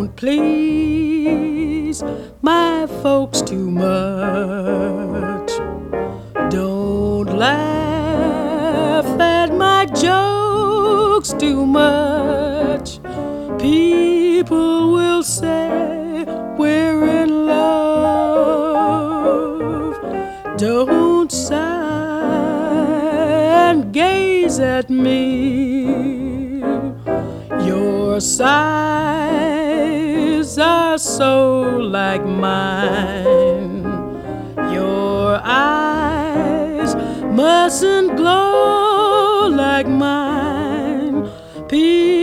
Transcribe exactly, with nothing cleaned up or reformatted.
Don't please my folks too much. Don't laugh at my jokes too much. People will say we're in love. Don't sigh and gaze at me. Your sighs are so like mine. Your eyes mustn't glow like mine. People